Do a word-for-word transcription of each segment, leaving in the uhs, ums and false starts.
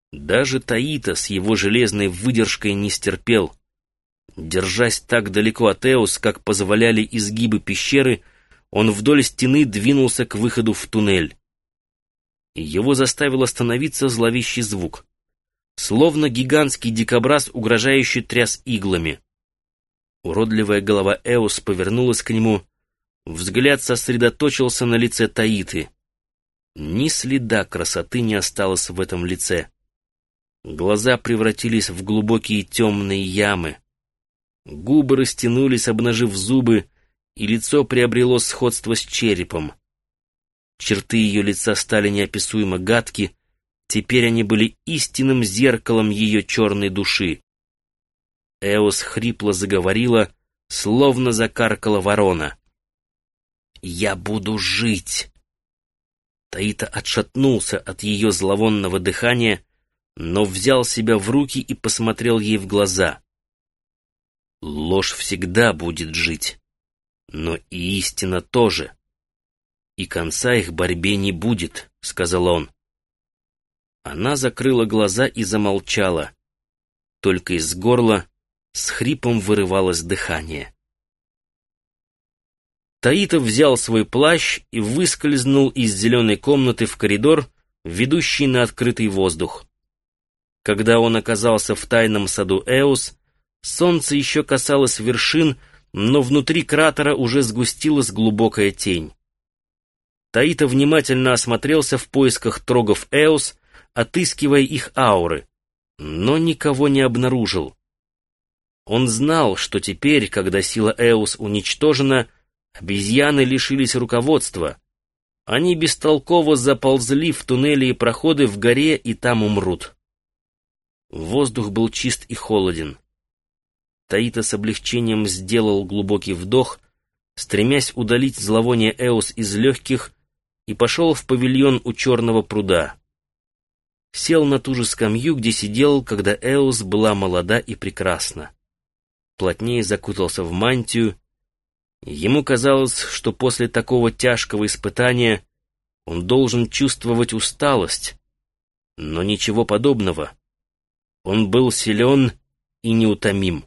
Даже Таита с его железной выдержкой не стерпел. Держась так далеко от Эос, как позволяли изгибы пещеры, он вдоль стены двинулся к выходу в туннель. Его заставил остановиться зловещий звук. Словно гигантский дикобраз, угрожающий тряс иглами. Уродливая голова Эос повернулась к нему. Взгляд сосредоточился на лице Таиты. Ни следа красоты не осталось в этом лице. Глаза превратились в глубокие темные ямы. Губы растянулись, обнажив зубы, и лицо приобрело сходство с черепом. Черты ее лица стали неописуемо гадки, теперь они были истинным зеркалом ее черной души. Эос хрипло заговорила, словно закаркала ворона. «Я буду жить!» Таита отшатнулся от ее зловонного дыхания, но взял себя в руки и посмотрел ей в глаза. «Ложь всегда будет жить, но и истина тоже. И конца их борьбе не будет», — сказал он. Она закрыла глаза и замолчала. Только из горла с хрипом вырывалось дыхание. Таита взял свой плащ и выскользнул из зеленой комнаты в коридор, ведущий на открытый воздух. Когда он оказался в тайном саду Эос, солнце еще касалось вершин, но внутри кратера уже сгустилась глубокая тень. Таита внимательно осмотрелся в поисках трогов Эос, отыскивая их ауры, но никого не обнаружил. Он знал, что теперь, когда сила Эос уничтожена, обезьяны лишились руководства. Они бестолково заползли в туннели и проходы в горе и там умрут. Воздух был чист и холоден. Таита с облегчением сделал глубокий вдох, стремясь удалить зловоние Эос из легких, и пошел в павильон у черного пруда. Сел на ту же скамью, где сидел, когда Эос была молода и прекрасна. Плотнее закутался в мантию. Ему казалось, что после такого тяжкого испытания он должен чувствовать усталость, но ничего подобного. Он был силен и неутомим.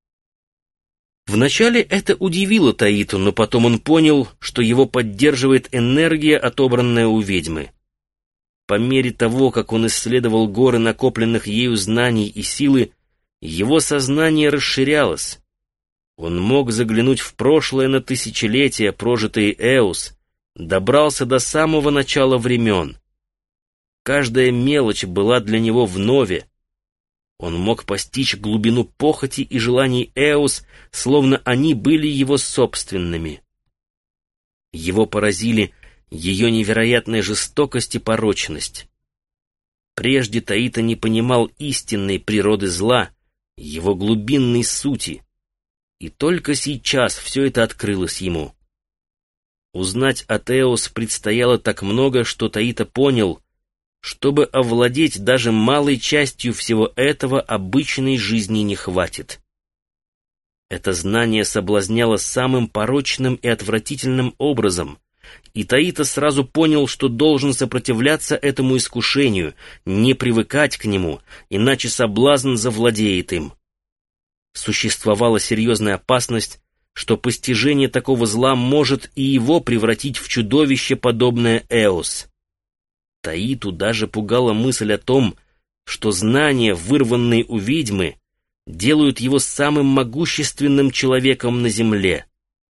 Вначале это удивило Таиту, но потом он понял, что его поддерживает энергия, отобранная у ведьмы. По мере того, как он исследовал горы накопленных ею знаний и силы, его сознание расширялось. Он мог заглянуть в прошлое на тысячелетия, прожитые Эос, добрался до самого начала времен. Каждая мелочь была для него вновь. Он мог постичь глубину похоти и желаний Эос, словно они были его собственными. Его поразили ее невероятная жестокость и порочность. Прежде Таита не понимал истинной природы зла, его глубинной сути, и только сейчас все это открылось ему. Узнать от Эос предстояло так много, что Таита понял, чтобы овладеть даже малой частью всего этого, обычной жизни не хватит. Это знание соблазняло самым порочным и отвратительным образом, и Таита сразу понял, что должен сопротивляться этому искушению, не привыкать к нему, иначе соблазн завладеет им. Существовала серьезная опасность, что постижение такого зла может и его превратить в чудовище, подобное Эос. Таиту даже пугала мысль о том, что знания, вырванные у ведьмы, делают его самым могущественным человеком на земле.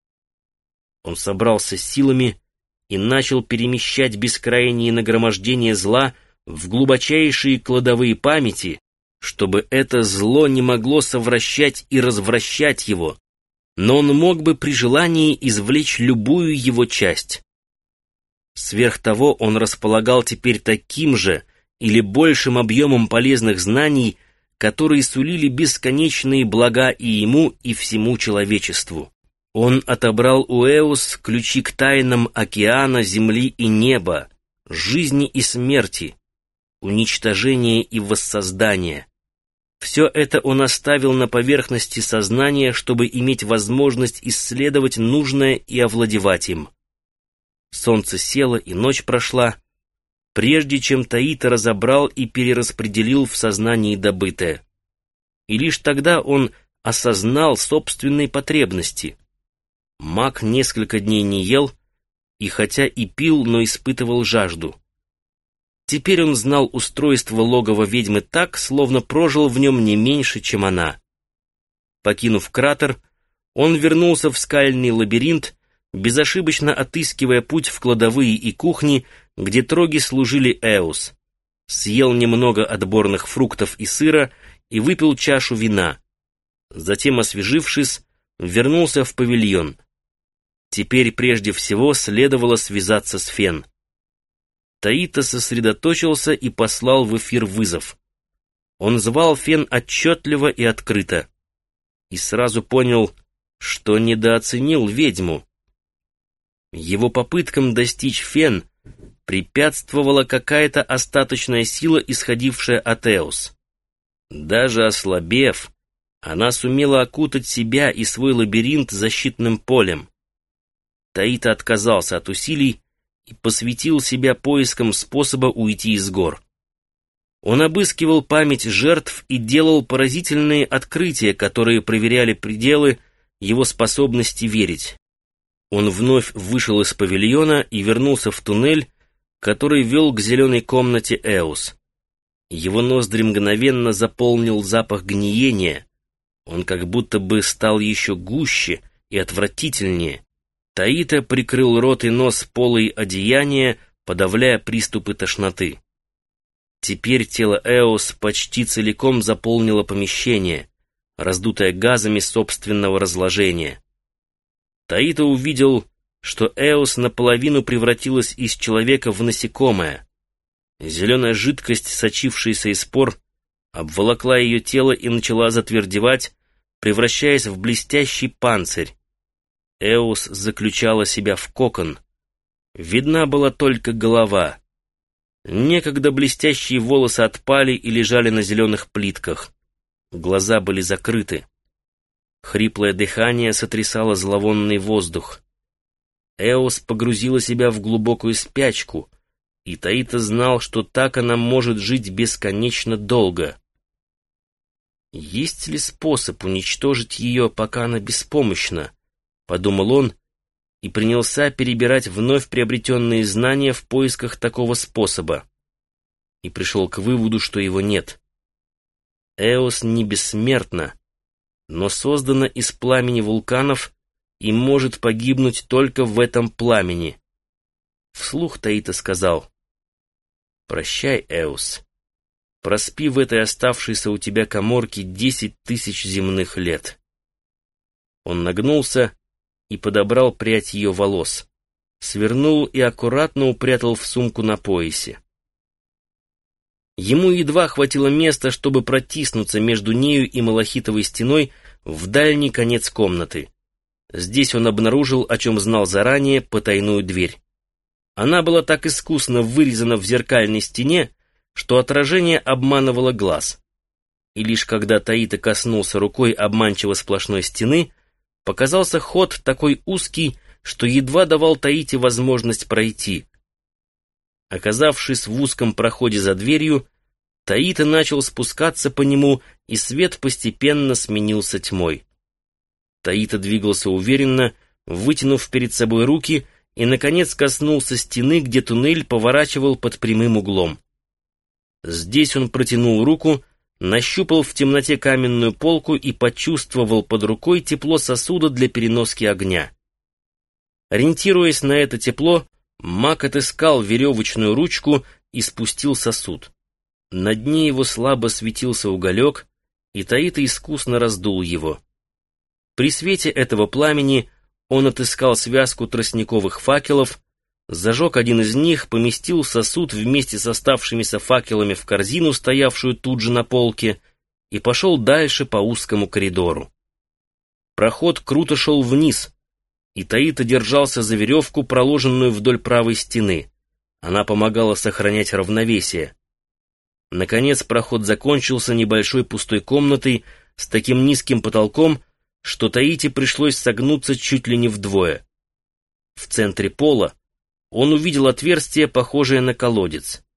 Он собрался с силами и начал перемещать бескрайние нагромождения зла в глубочайшие кладовые памяти, чтобы это зло не могло совращать и развращать его, но он мог бы при желании извлечь любую его часть. Сверх того, он располагал теперь таким же или большим объемом полезных знаний, которые сулили бесконечные блага и ему, и всему человечеству. Он отобрал у Эос ключи к тайнам океана, земли и неба, жизни и смерти, уничтожения и воссоздания. Все это он оставил на поверхности сознания, чтобы иметь возможность исследовать нужное и овладевать им. Солнце село, и ночь прошла. прежде чем Таита разобрал и перераспределил в сознании добытое. И лишь тогда он осознал собственные потребности. Маг несколько дней не ел, и хотя и пил, но испытывал жажду. Теперь он знал устройство логова ведьмы так, словно прожил в нем не меньше, чем она. Покинув кратер, он вернулся в скальный лабиринт, безошибочно отыскивая путь в кладовые и кухни, где троги служили Эос. Съел немного отборных фруктов и сыра и выпил чашу вина. Затем, освежившись, вернулся в павильон. Теперь прежде всего следовало связаться с Фен. Таита сосредоточился и послал в эфир вызов. Он звал Фен отчетливо и открыто. И сразу понял, что недооценил ведьму. Его попыткам достичь Фен препятствовала какая-то остаточная сила, исходившая от Эос. Даже ослабев, она сумела окутать себя и свой лабиринт защитным полем. Таита отказался от усилий и посвятил себя поискам способа уйти из гор. Он обыскивал память жертв и делал поразительные открытия, которые проверяли пределы его способности верить. Он вновь вышел из павильона и вернулся в туннель, который вел к зеленой комнате Эос. Его ноздри мгновенно заполнил запах гниения. Он как будто бы стал еще гуще и отвратительнее. Таита прикрыл рот и нос полой одеяния, подавляя приступы тошноты. Теперь тело Эос почти целиком заполнило помещение, раздутое газами собственного разложения. Таита увидел, что Эос наполовину превратилась из человека в насекомое. Зеленая жидкость, сочившаяся из пор, обволокла ее тело и начала затвердевать, превращаясь в блестящий панцирь. Эос заключала себя в кокон. Видна была только голова. Некогда блестящие волосы отпали и лежали на зеленых плитках. Глаза были закрыты. Хриплое дыхание сотрясало зловонный воздух. Эос погрузила себя в глубокую спячку, и Таита знал, что так она может жить бесконечно долго. Есть ли способ уничтожить ее, пока она беспомощна? — подумал он и принялся перебирать вновь приобретенные знания в поисках такого способа. И пришел к выводу, что его нет. Эос не бессмертна, но создана из пламени вулканов и может погибнуть только в этом пламени. Вслух Таита сказал: «Прощай, Эос. Проспи в этой оставшейся у тебя каморке десять тысяч земных лет». Он нагнулся и подобрал прядь ее волос, свернул и аккуратно упрятал в сумку на поясе. Ему едва хватило места, чтобы протиснуться между нею и малахитовой стеной в дальний конец комнаты. Здесь он обнаружил, о чем знал заранее, потайную дверь. Она была так искусно вырезана в зеркальной стене, что отражение обманывало глаз. И лишь когда Таита коснулся рукой обманчиво сплошной стены, показался ход такой узкий, что едва давал Таите возможность пройти. Оказавшись в узком проходе за дверью, Таита начал спускаться по нему, и свет постепенно сменился тьмой. Таита двигался уверенно, вытянув перед собой руки, и, наконец, коснулся стены, где туннель поворачивал под прямым углом. Здесь он протянул руку, нащупал в темноте каменную полку и почувствовал под рукой тепло сосуда для переноски огня. Ориентируясь на это тепло, маг отыскал веревочную ручку и спустил сосуд. На дне его слабо светился уголек, и Таита искусно раздул его. При свете этого пламени он отыскал связку тростниковых факелов, зажег один из них, поместил сосуд вместе с оставшимися факелами в корзину, стоявшую тут же на полке, и пошел дальше по узкому коридору. Проход круто шел вниз, и Таита держался за веревку, проложенную вдоль правой стены. Она помогала сохранять равновесие. Наконец проход закончился небольшой пустой комнатой с таким низким потолком, что Таите пришлось согнуться чуть ли не вдвое. В центре пола он увидел отверстие, похожее на колодец.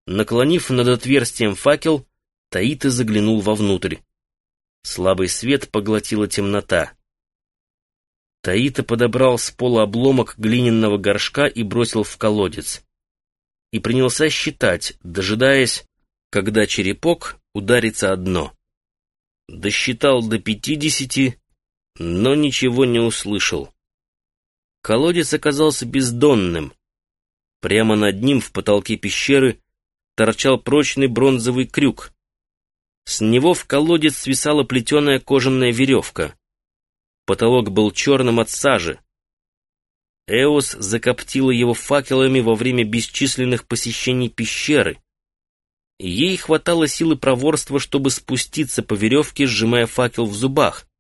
Наклонив над отверстием факел, Таита заглянул вовнутрь. Слабый свет поглотила темнота. Таита подобрал с пола обломок глиняного горшка и бросил в колодец. И принялся считать, дожидаясь, когда черепок ударится о дно. Досчитал до пятидесяти, но ничего не услышал. Колодец оказался бездонным. Прямо над ним в потолке пещеры торчал прочный бронзовый крюк. С него в колодец свисала плетеная кожаная веревка. Потолок был черным от сажи. Эос закоптила его факелами во время бесчисленных посещений пещеры. Ей хватало силы проворства, чтобы спуститься по веревке, сжимая факел в зубах.